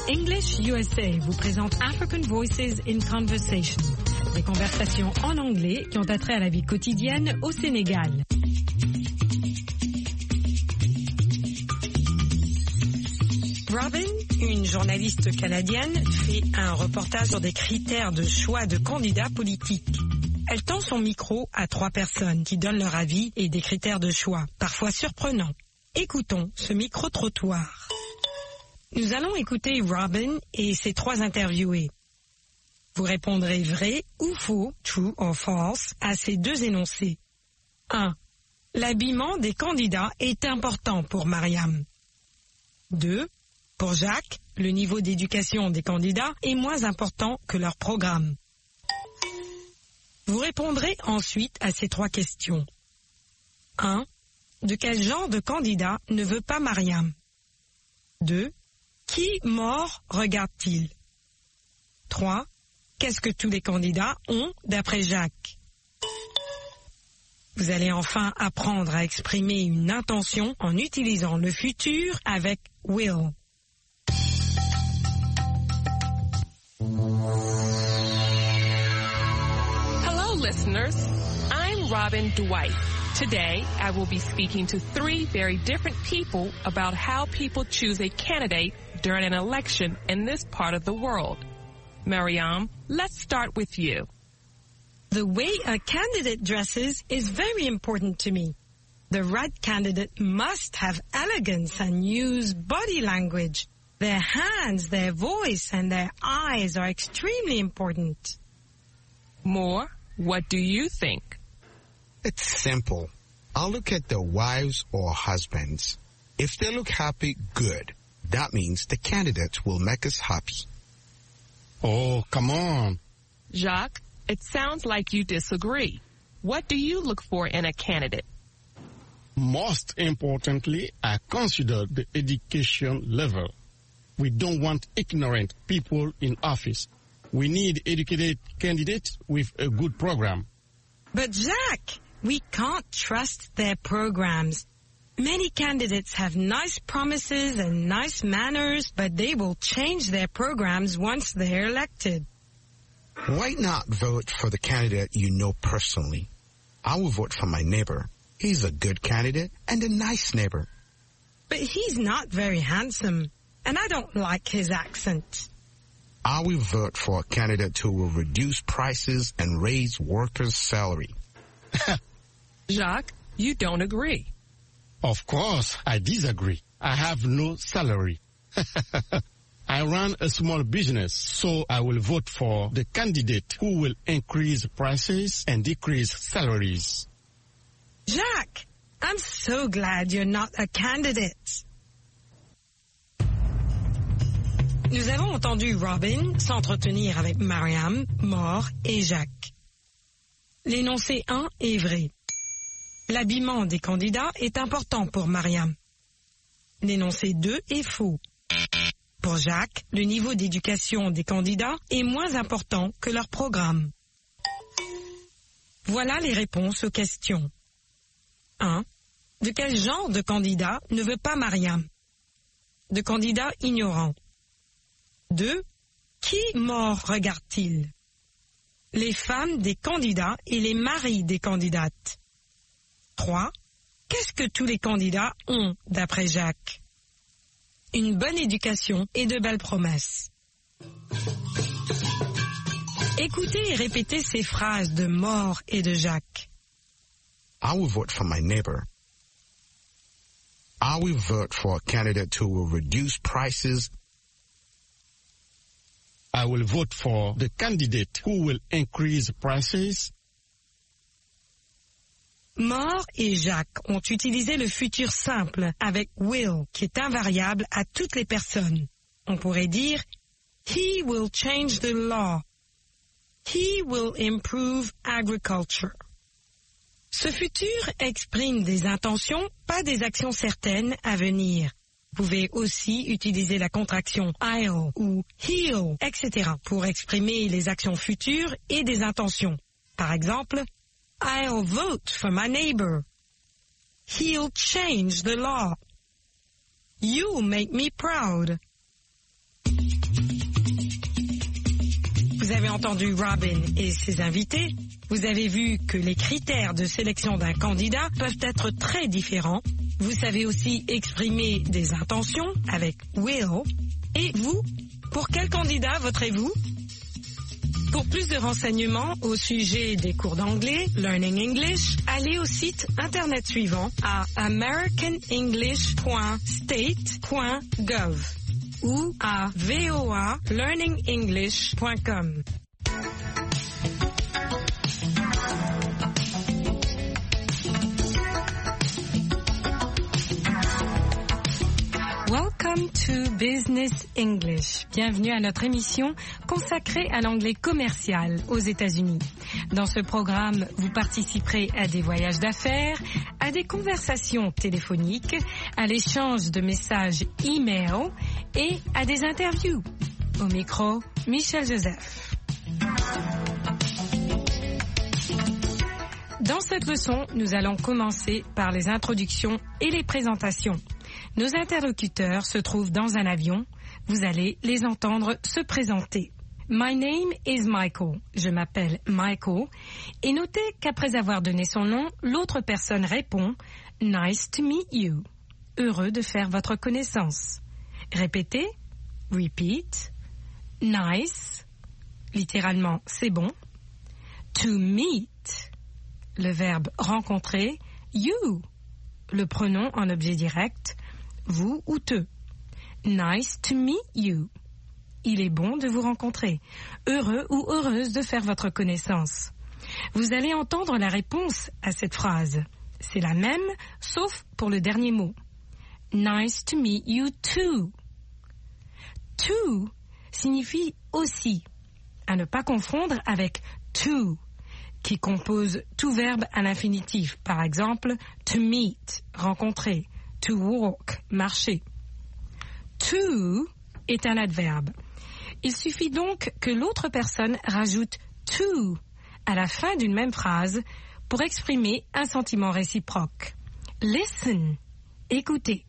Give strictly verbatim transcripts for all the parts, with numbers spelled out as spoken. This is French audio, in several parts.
English U S A vous présente African Voices in Conversation, des conversations en anglais qui ont attrait à la vie quotidienne au Sénégal. Robin, une journaliste canadienne, fait un reportage sur des critères de choix de candidats politiques. Elle tend son micro à trois personnes qui donnent leur avis et des critères de choix, parfois surprenants. Écoutons ce micro-trottoir. Nous allons écouter Robin et ses trois interviewés. Vous répondrez vrai ou faux, true or false, à ces deux énoncés. un. L'habillement des candidats est important pour Mariam. deux. Pour Jacques, le niveau d'éducation des candidats est moins important que leur programme. Vous répondrez ensuite à ces trois questions. un. De quel genre de candidat ne veut pas Mariam? deux. Qui mort regarde-t-il? trois. Qu'est-ce que tous les candidats ont d'après Jacques? Vous allez enfin apprendre à exprimer une intention en utilisant le futur avec will. Hello, listeners. I'm Robin Dwight. Today, I will be speaking to three very different people about how people choose a candidate during an election in this part of the world. Mariam, let's start with you. The way a candidate dresses is very important to me. The right candidate must have elegance and use body language. Their hands, their voice, and their eyes are extremely important. Moore, what do you think? It's simple. I'll look at their wives or husbands. If they look happy, good. That means the candidate will make us happy. Oh, come on. Jacques, it sounds like you disagree. What do you look for in a candidate? Most importantly, I consider the education level. We don't want ignorant people in office. We need educated candidates with a good program. But Jacques, we can't trust their programs. Many candidates have nice promises and nice manners, but they will change their programs once they're elected. Why not vote for the candidate you know personally? I will vote for my neighbor. He's a good candidate and a nice neighbor. But he's not very handsome, and I don't like his accent. I will vote for a candidate who will reduce prices and raise workers' salary. Jacques, you don't agree. Of course, I disagree. I have no salary. I run a small business, so I will vote for the candidate who will increase prices and decrease salaries. Jacques, I'm so glad you're not a candidate. Nous avons entendu Robin s'entretenir avec Mariam, Moore et Jacques. L'énoncé un est vrai. L'habillement des candidats est important pour Mariam. L'énoncé deux est faux. Pour Jacques, le niveau d'éducation des candidats est moins important que leur programme. Voilà les réponses aux questions. un. De quel genre de candidat ne veut pas Mariam? De candidats ignorants. deux. Qui mort regarde-t-il? Les femmes des candidats et les maris des candidates. trois. Qu'est-ce que tous les candidats ont, d'après Jacques? Une bonne éducation et de belles promesses. Écoutez et répétez ces phrases de Moore et de Jacques. I will vote for my neighbor. I will vote for a candidate who will reduce prices. I will vote for the candidate who will increase prices. Moore et Jacques ont utilisé le futur simple avec will, qui est invariable à toutes les personnes. On pourrait dire He will change the law. He will improve agriculture. Ce futur exprime des intentions, pas des actions certaines à venir. Vous pouvez aussi utiliser la contraction I'll ou he'll, et cetera pour exprimer les actions futures et des intentions. Par exemple, I'll vote for my neighbor. He'll change the law. You'll make me proud. Vous avez entendu Robin et ses invités. Vous avez vu que les critères de sélection d'un candidat peuvent être très différents. Vous savez aussi exprimer des intentions avec will. Et vous, pour quel candidat voterez-vous? Pour plus de renseignements au sujet des cours d'anglais, Learning English, allez au site internet suivant à american english point state point gov ou à voa learning english point com. Welcome to Business English. Bienvenue à notre émission consacrée à l'anglais commercial aux États-Unis. Dans ce programme, vous participerez à des voyages d'affaires, à des conversations téléphoniques, à l'échange de messages e-mail et à des interviews. Au micro, Michel Joseph. Dans cette leçon, nous allons commencer par les introductions et les présentations. Nos interlocuteurs se trouvent dans un avion. Vous allez les entendre se présenter. My name is Michael. Je m'appelle Michael. Et notez qu'après avoir donné son nom, l'autre personne répond « Nice to meet you ». Heureux de faire votre connaissance. Répétez. Repeat. Nice. Littéralement, c'est bon. To meet. Le verbe rencontrer. You. Le pronom en objet direct. Vous ou te. Nice to meet you. Il est bon de vous rencontrer. Heureux ou heureuse de faire votre connaissance. Vous allez entendre la réponse à cette phrase. C'est la même, sauf pour le dernier mot. Nice to meet you too. To signifie aussi, à ne pas confondre avec to, qui compose tout verbe à l'infinitif. Par exemple, to meet, rencontrer. To walk, marcher. To est un adverbe. Il suffit donc que l'autre personne rajoute to à la fin d'une même phrase pour exprimer un sentiment réciproque. Listen, écoutez.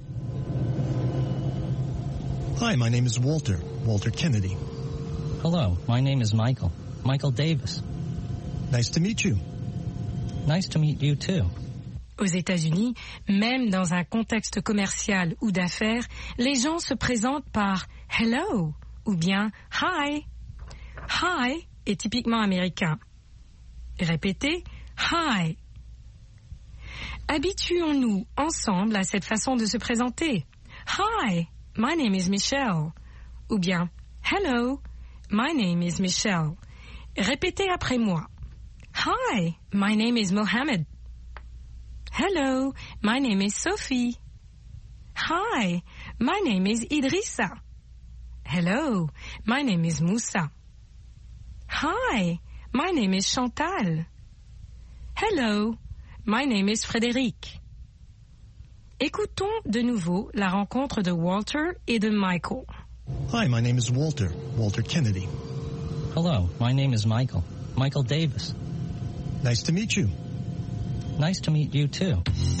Hi, my name is Walter, Walter Kennedy. Hello, my name is Michael, Michael Davis. Nice to meet you. Nice to meet you too. Aux États-Unis, même dans un contexte commercial ou d'affaires, les gens se présentent par « hello » ou bien « hi ». « Hi » est typiquement américain. Répétez « hi ». Habituons-nous ensemble à cette façon de se présenter. « Hi, my name is Michelle » ou bien « hello, my name is Michelle ». Répétez après moi. « Hi, my name is Mohammed ». Hello, my name is Sophie. Hi, my name is Idrissa. Hello, my name is Moussa. Hi, my name is Chantal. Hello, my name is Frédéric. Écoutons de nouveau la rencontre de Walter et de Michael. Hi, my name is Walter, Walter Kennedy. Hello, my name is Michael, Michael Davis. Nice to meet you. Nice to meet you too.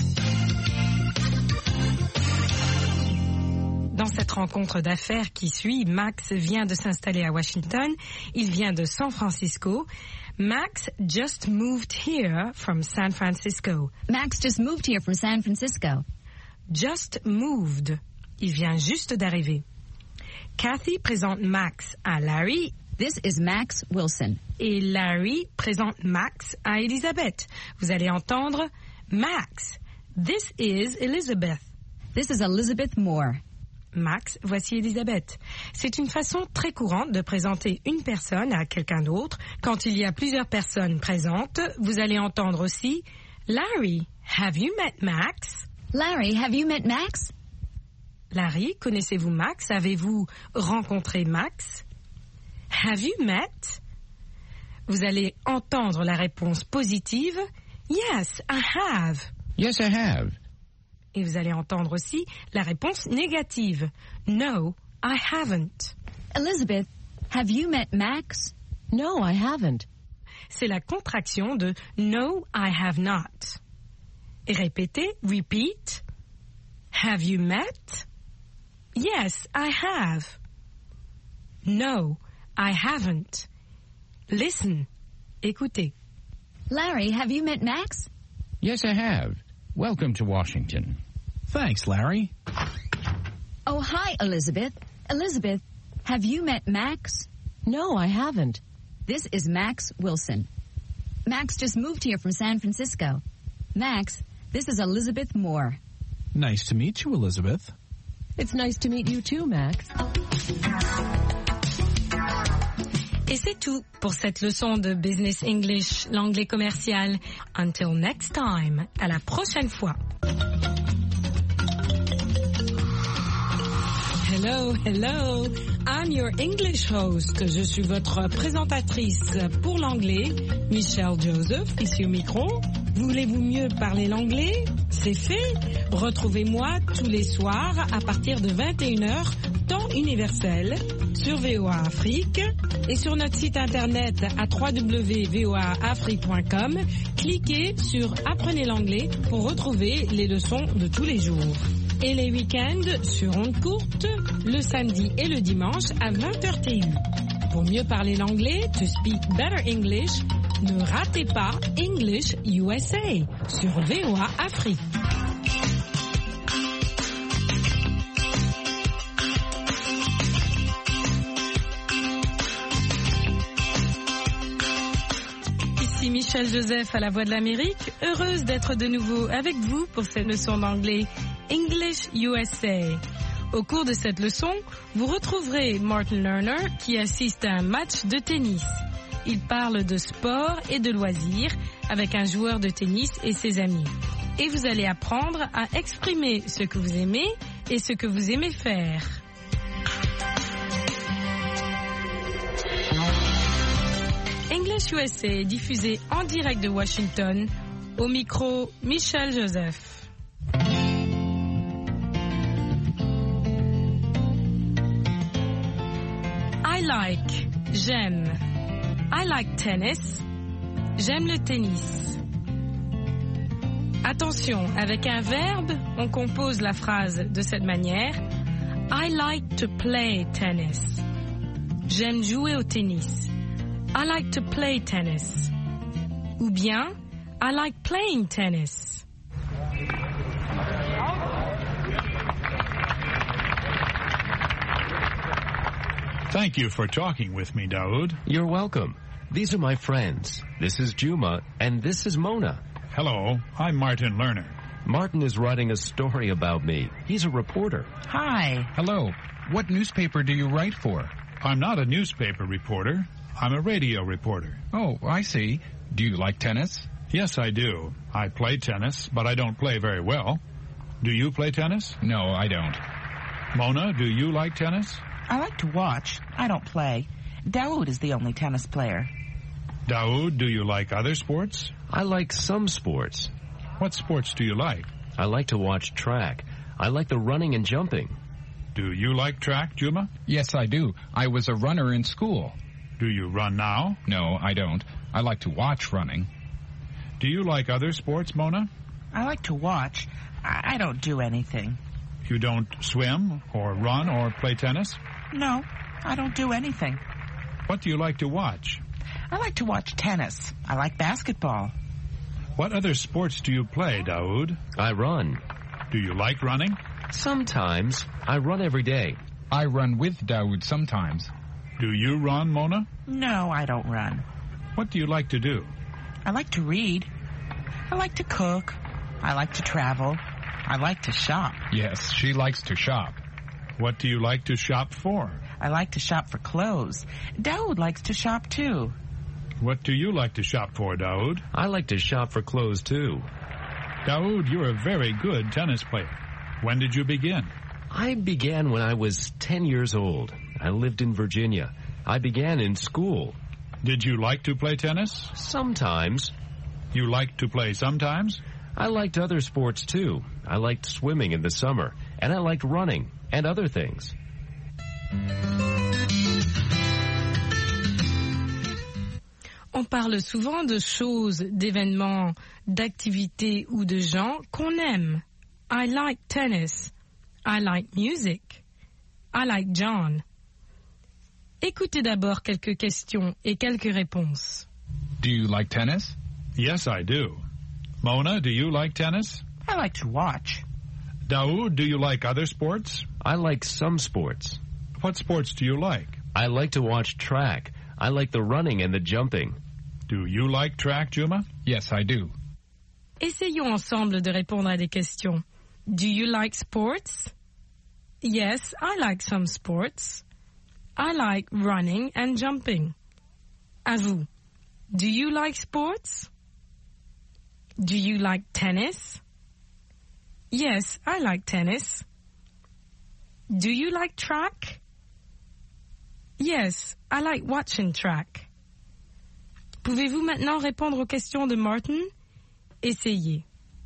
Dans cette rencontre d'affaires qui suit, Max vient de s'installer à Washington. Il vient de San Francisco. Max just moved here from San Francisco. Max just moved here from San Francisco. Just moved. Il vient juste d'arriver. Kathy présente Max à Larry. This is Max Wilson. Et Larry présente Max à Elizabeth. Vous allez entendre Max. This is Elizabeth. This is Elizabeth Moore. Max, voici Elizabeth. C'est une façon très courante de présenter une personne à quelqu'un d'autre. Quand il y a plusieurs personnes présentes, vous allez entendre aussi Larry, have you met Max? Larry, have you met Max? Larry, connaissez-vous Max? Avez-vous rencontré Max? Have you met? Vous allez entendre la réponse positive. Yes, I have. Yes, I have. Et vous allez entendre aussi la réponse négative. No, I haven't. Elizabeth, have you met Max? No, I haven't. C'est la contraction de No, I have not. Et répétez, repeat. Have you met? Yes, I have. No, I haven't. Listen. Écoutez. Larry, have you met Max? Yes, I have. Welcome to Washington. Thanks, Larry. Oh, hi, Elizabeth. Elizabeth, have you met Max? No, I haven't. This is Max Wilson. Max just moved here from San Francisco. Max, this is Elizabeth Moore. Nice to meet you, Elizabeth. It's nice to meet you too, Max. Et c'est tout pour cette leçon de Business English, l'anglais commercial. Until next time, à la prochaine fois. Hello, hello, I'm your English host. Je suis votre présentatrice pour l'anglais, Michelle Joseph, ici au micro. Voulez-vous mieux parler l'anglais? C'est fait. Retrouvez-moi tous les soirs à partir de vingt et une heures, temps universel, sur V O A Afrique et sur notre site internet à w w w point v o a afrique point com. Cliquez sur Apprenez l'anglais pour retrouver les leçons de tous les jours. Et les week-ends sur ondes courtes, le samedi et le dimanche à vingt heures T U. Pour mieux parler l'anglais, to speak better English, ne ratez pas English U S A sur V O A Afrique. Ici Michelle Joseph à la Voix de l'Amérique, heureuse d'être de nouveau avec vous pour cette leçon d'anglais English U S A. Au cours de cette leçon, vous retrouverez Martin Lerner qui assiste à un match de tennis. Il parle de sport et de loisirs avec un joueur de tennis et ses amis. Et vous allez apprendre à exprimer ce que vous aimez et ce que vous aimez faire. English U S A est diffusé en direct de Washington. Au micro, Michelle Joseph. I like, j'aime. I like tennis. J'aime le tennis. Attention, avec un verbe, on compose la phrase de cette manière. I like to play tennis. J'aime jouer au tennis. I like to play tennis. Ou bien, I like playing tennis. Thank you for talking with me, Daoud. You're welcome. These are my friends. This is Juma, and this is Mona. Hello, I'm Martin Lerner. Martin is writing a story about me. He's a reporter. Hi. Hello. What newspaper do you write for? I'm not a newspaper reporter. I'm a radio reporter. Oh, I see. Do you like tennis? Yes, I do. I play tennis, but I don't play very well. Do you play tennis? No, I don't. Mona, do you like tennis? I like to watch. I don't play. Daoud is the only tennis player. Daoud, do you like other sports? I like some sports. What sports do you like? I like to watch track. I like the running and jumping. Do you like track, Juma? Yes, I do. I was a runner in school. Do you run now? No, I don't. I like to watch running. Do you like other sports, Mona? I like to watch. I, I don't do anything. You don't swim or run or play tennis? No, I don't do anything. What do you like to watch? I like to watch tennis. I like basketball. What other sports do you play, Daoud? I run. Do you like running? Sometimes. I run every day. I run with Daoud sometimes. Do you run, Mona? No, I don't run. What do you like to do? I like to read. I like to cook. I like to travel. I like to shop. Yes, she likes to shop. What do you like to shop for? I like to shop for clothes. Daoud likes to shop too. What do you like to shop for, Daoud? I like to shop for clothes too. Daoud, you're a very good tennis player. When did you begin? I began when I was ten years old. I lived in Virginia. I began in school. Did you like to play tennis? Sometimes. You liked to play sometimes? I liked other sports too. I liked swimming in the summer, and I liked running and other things. On parle souvent de choses, d'événements, d'activités ou de gens qu'on aime. I like tennis. I like music. I like John. Écoutez d'abord quelques questions et quelques réponses. Do you like tennis? Yes, I do. Mona, do you like tennis? I like to watch. Daoud, do you like other sports? I like some sports. What sports do you like? I like to watch track. I like the running and the jumping. Do you like track, Juma? Yes, I do. Essayons ensemble de répondre à des questions. Do you like sports? Yes, I like some sports. I like running and jumping. À vous. Do you like sports? Do you like tennis? Yes, I like tennis. Do you like track? Yes, I like watching track. Pouvez-vous maintenant répondre aux questions de Martin? Essayez.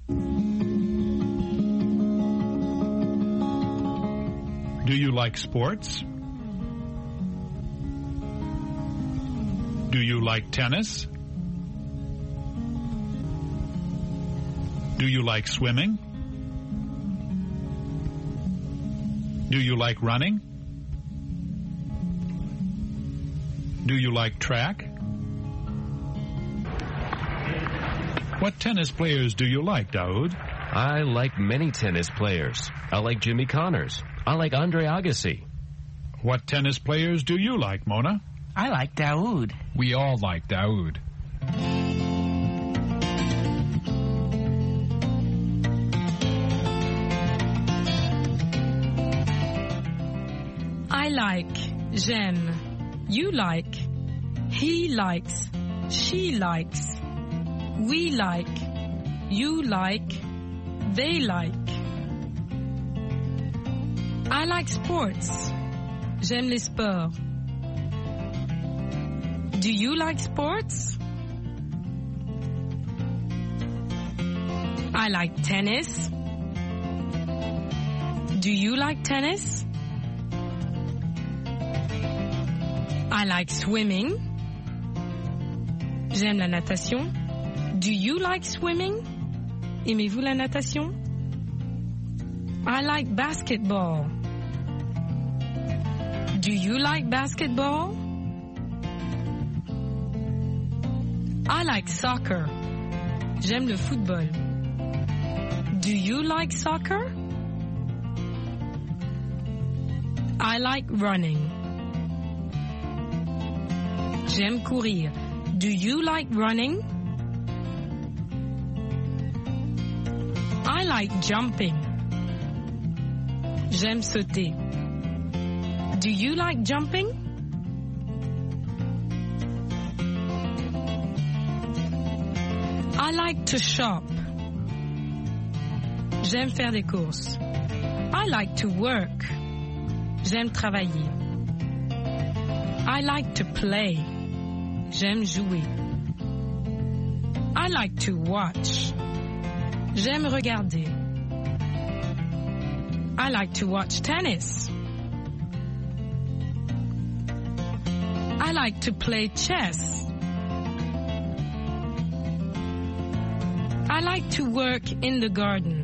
Do you like sports? Do you like tennis? Do you like swimming? Do you like running? Do you like track? What tennis players do you like, Daoud? I like many tennis players. I like Jimmy Connors. I like Andre Agassi. What tennis players do you like, Mona? I like Daoud. We all like Daoud. I like, j'aime, you like, he likes, she likes, we like, you like, they like. I like sports. J'aime les sports. Do you like sports? I like tennis. Do you like tennis? I like swimming. J'aime la natation. Do you like swimming? Aimez-vous la natation? I like basketball. Do you like basketball? I like soccer. J'aime le football. Do you like soccer? I like running. J'aime courir. Do you like running? I like jumping. J'aime sauter. Do you like jumping? I like to shop. J'aime faire des courses. I like to work. J'aime travailler. I like to play. J'aime jouer. I like to watch. J'aime regarder. I like to watch tennis. I like to play chess. I like to work in the garden.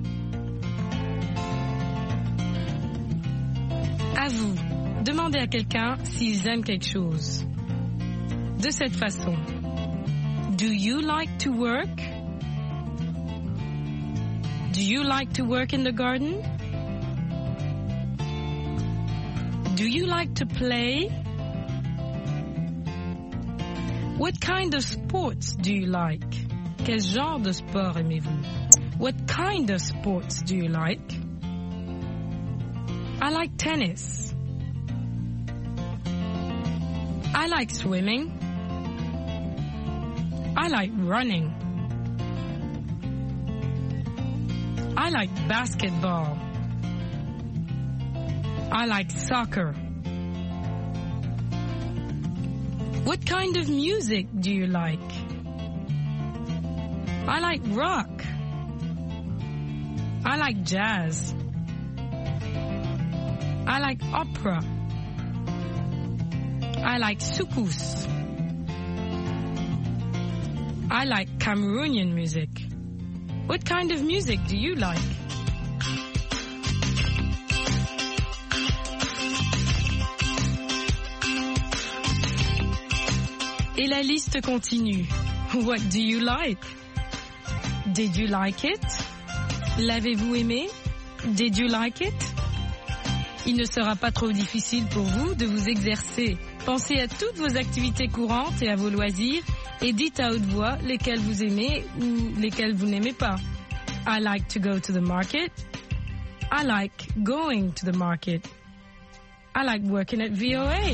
À vous, demandez à quelqu'un s'ils aiment quelque chose. De cette façon. Do you like to work? Do you like to work in the garden? Do you like to play? What kind of sports do you like? Quel genre de sport aimez-vous? What kind of sports do you like? I like tennis. I like swimming. I like running. I like basketball. I like soccer. What kind of music do you like? I like rock. I like jazz. I like opera. I like soukous. I like Cameroonian music. What kind of music do you like? Et la liste continue. What do you like? Did you like it? L'avez-vous aimé? Did you like it? Il ne sera pas trop difficile pour vous de vous exercer. Pensez à toutes vos activités courantes et à vos loisirs et dites à haute voix lesquelles vous aimez ou lesquelles vous n'aimez pas. I like to go to the market. I like going to the market. I like working at V O A.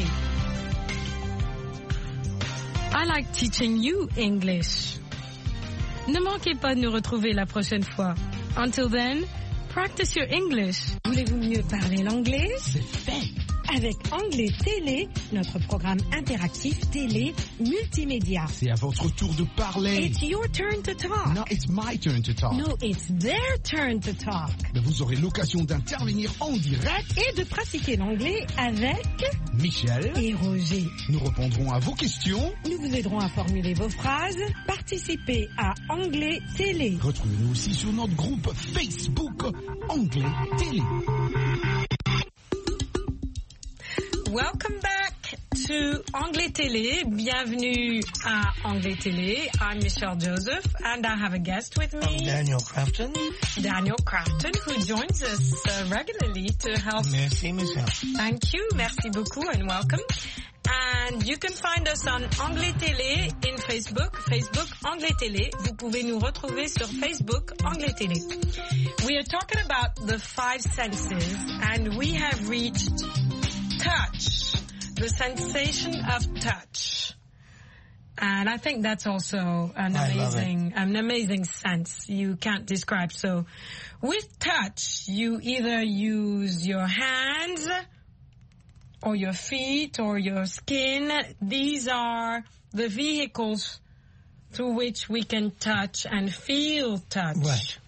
I like teaching you English. Ne manquez pas de nous retrouver la prochaine fois. Until then, practice your English. Voulez-vous mieux parler l'anglais? C'est fait. Avec Anglais Télé, notre programme interactif télé multimédia. C'est à votre tour de parler. It's your turn to talk. No, it's my turn to talk. No, it's their turn to talk. Mais vous aurez l'occasion d'intervenir en direct et de pratiquer l'anglais avec Michel et Roger. Nous répondrons à vos questions. Nous vous aiderons à formuler vos phrases. Participez à Anglais Télé. Retrouvez-nous aussi sur notre groupe Facebook Anglais Télé. Welcome back to Anglais Télé. Bienvenue à Anglais Télé. I'm Michelle Joseph and I have a guest with me. I'm Daniel Crafton. Daniel Crafton, who joins us uh, regularly to help. Merci, Michelle. Thank you. Merci beaucoup and welcome. And you can find us on Anglais Télé in Facebook. Facebook Anglais Télé. Vous pouvez nous retrouver sur Facebook Anglais Télé. We are talking about the five senses and we have reached touch, the sensation of touch. And I think that's also an I amazing, an amazing sense you can't describe. So with touch, you either use your hands or your feet or your skin. These are the vehicles through which we can touch and feel touch. Right.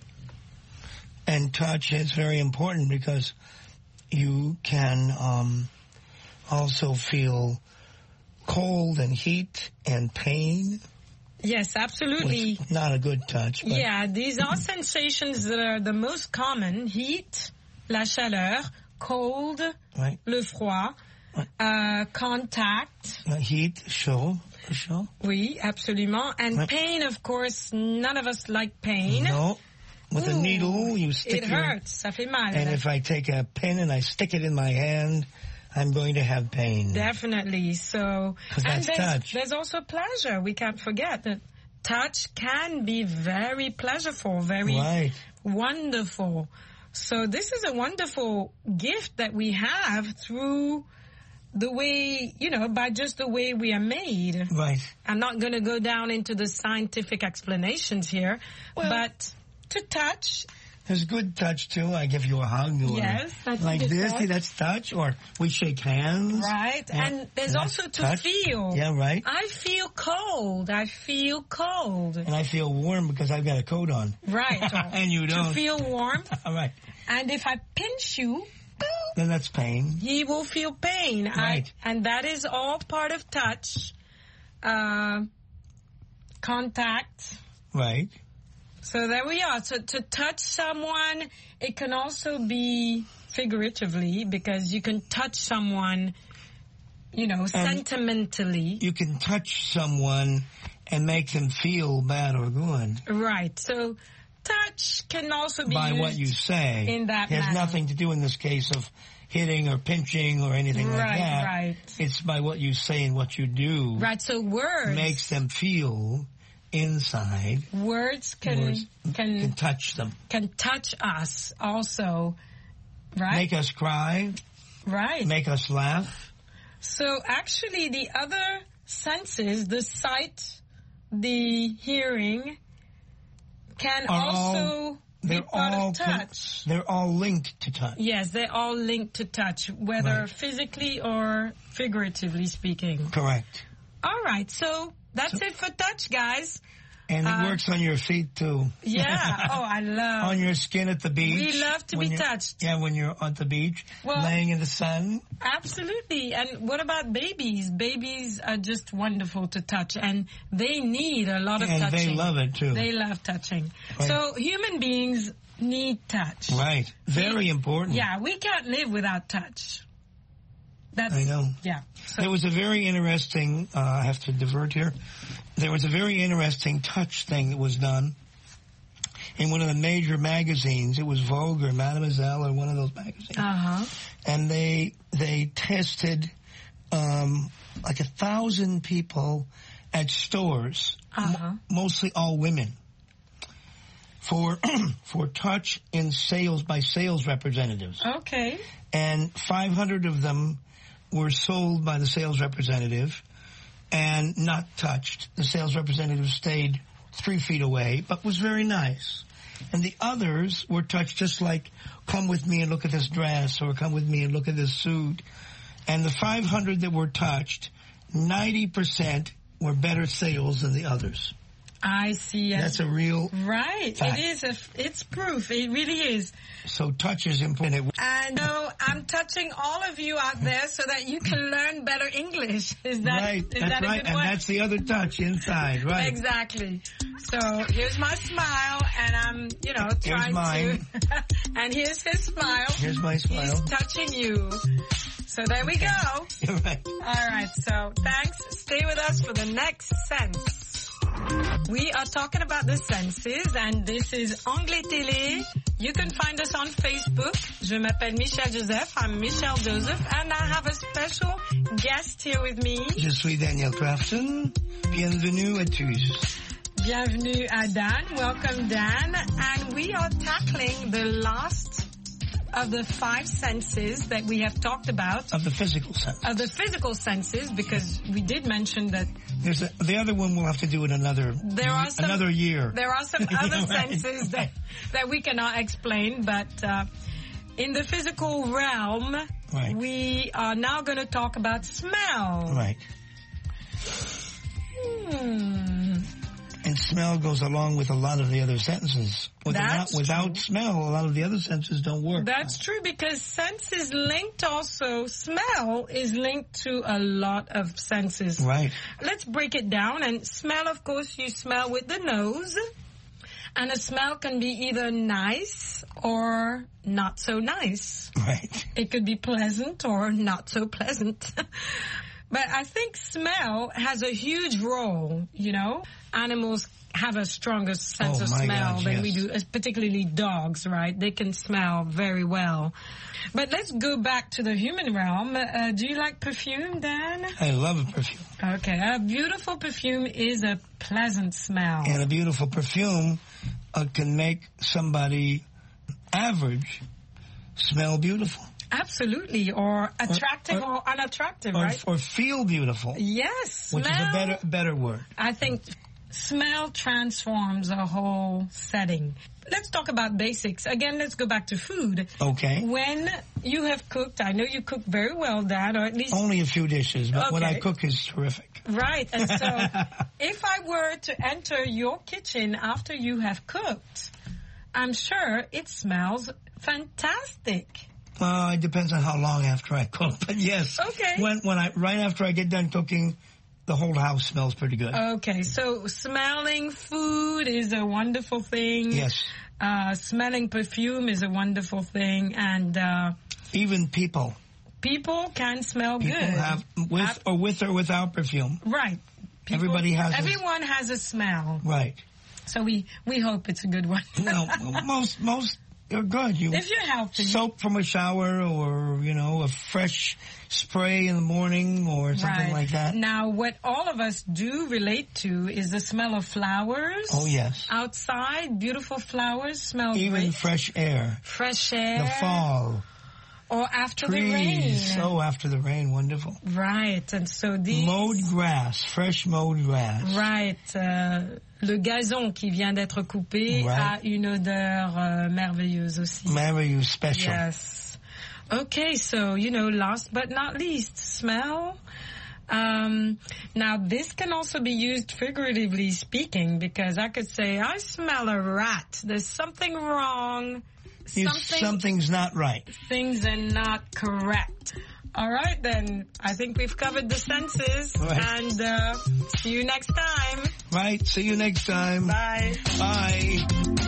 And touch is very important because you can um, also feel cold and heat and pain. Yes, absolutely. Which is not a good touch. But yeah, these are sensations that are the most common. Heat, la chaleur, cold, right. le froid, right. uh, contact. Uh, heat, chaud, chaud. Oui, absolument. And right. pain, of course, none of us like pain. No. With Ooh, a needle, you stick it your... hurts, ça fait mal. And if I take a pin and I stick it in my hand, I'm going to have pain. Definitely. So, and that's there's, touch. there's also pleasure. We can't forget that touch can be very pleasureful, very right. wonderful. So this is a wonderful gift that we have through the way, you know, by just the way we are made. Right. I'm not going to go down into the scientific explanations here, well, but to touch... There's good touch, too. I give you a hug. Or yes. Like this, see, that's touch. Or we shake hands. Right. Yeah. And there's also to touch. feel. Yeah, right. I feel cold. I feel cold. And I feel warm because I've got a coat on. Right. And you don't. To feel warm. All right. And if I pinch you, then that's pain. You will feel pain. Right. I, and that is all part of touch. Uh, contact. Right. So there we are. So to touch someone, it can also be figuratively because you can touch someone, you know, and sentimentally. You can touch someone and make them feel bad or good. Right. So touch can also be by used what you say. In that it has manner. Nothing to do in this case of hitting or pinching or anything right, like that. Right. It's by what you say and what you do. Right. So words makes them feel. Inside, words can, words can can touch them. Can touch us also, right? Make us cry, right? Make us laugh. So actually, the other senses, the sight, the hearing, can Are also all, be part all of touch. Con- they're all linked to touch. Yes, they're all linked to touch, whether right. physically or figuratively speaking. Correct. All right, so. That's so, it for touch, guys. And it uh, works on your feet, too. Yeah. Oh, I love. On your skin at the beach. We love to be touched. Yeah, when you're on the beach, well, laying in the sun. Absolutely. And what about babies? Babies are just wonderful to touch, and they need a lot of and touching. And they love it, too. They love touching. Right. So human beings need touch. Right. Very we, important. Yeah, we can't live without touch. That's, I know. Yeah. So, there was a very interesting, uh, I have to divert here. There was a very interesting touch thing that was done in one of the major magazines. It was Vogue or Mademoiselle or one of those magazines. Uh-huh. And they, they tested, um, like a thousand people at stores, uh-huh. m- mostly all women, for, for touch in sales by sales representatives. Okay. And five hundred of them were sold by the sales representative and not touched. The sales representative stayed three feet away, but was very nice. And the others were touched just like, come with me and look at this dress, or come with me and look at this suit. And the five hundred that were touched, ninety percent were better sales than the others. I see. That's a real right. fact. It is. A, it's proof. It really is. So touch is important. And so I'm touching all of you out there so that you can learn better English. Is that right? Is that's that a right. good And one? that's the other touch inside. Right. Exactly. So here's my smile, and I'm, you know, Here's trying mine. to. And here's his smile. Here's my smile. He's touching you. So there we go. You're right. All right. So thanks. Stay with us for the next sense. We are talking about the senses, and this is Anglais Télé. You can find us on Facebook. Je m'appelle Michelle Joseph. I'm Michelle Joseph, and I have a special guest here with me. Je suis Daniel Crafton. Bienvenue à tous. Bienvenue à Dan. Welcome, Dan. And we are tackling the last of the five senses that we have talked about. Of the physical sense. Of the physical senses, because we did mention that There's a, the other one we'll have to do in another there are some, another year. There are some other You know, right? senses that, that we cannot explain, but uh, in the physical realm, right. we are now going to talk about smell. Right. Hmm. And smell goes along with a lot of the other sentences. Without, That's without true. smell, a lot of the other senses don't work. That's true, because sense is linked also, smell is linked to a lot of senses. Right. Let's break it down. And smell, of course, you smell with the nose. And a smell can be either nice or not so nice. Right. It could be pleasant or not so pleasant. But I think smell has a huge role, you know. Animals have a stronger sense Oh, of my smell gosh, than yes. we do, particularly dogs, right? They can smell very well. But let's go back to the human realm. Uh, do you like perfume, Dan? I love a perfume. Okay, a beautiful perfume is a pleasant smell. And a beautiful perfume uh, can make somebody average smell beautiful. Absolutely, or attractive or, or, or unattractive, or, right? Or feel beautiful. Yes, Which smell, is a better better word. I think smell transforms a whole setting. Let's talk about basics. Again, let's go back to food. Okay. When you have cooked, I know you cook very well, Dad, or at least... Only a few dishes, but Okay. what I cook is terrific. Right, and so if I were to enter your kitchen after you have cooked, I'm sure it smells fantastic. Uh, it depends on how long after I cook, but yes. Okay. When when I right after I get done cooking, the whole house smells pretty good. Okay, so smelling food is a wonderful thing. Yes. Uh, smelling perfume is a wonderful thing, and uh, even people. People can smell People good. have with or with or without perfume. Right. People, Everybody has. Everyone a, has a smell. Right. So we we hope it's a good one. No, most most. You're good. You if you're healthy. Soap from a shower, or, you know, a fresh spray in the morning, or something right. like that. Now, what all of us do relate to is the smell of flowers. Oh, yes. Outside, beautiful flowers smell Even great. fresh air. Fresh air. The fall. Or after Trees. the rain. Oh, after the rain, wonderful. Right, and so these... Mowed grass, fresh mowed grass. Right. Uh, le gazon qui vient d'être coupé right. a une odeur uh, merveilleuse aussi. Merveilleuse, special. Yes. Okay, so, you know, last but not least, smell. Um, now, this can also be used figuratively speaking, because I could say, I smell a rat. There's something wrong. Something, Something's not right. Things are not correct. All right, then. I think we've covered the senses. Right. And uh, see you next time. Right. See you next time. Bye. Bye.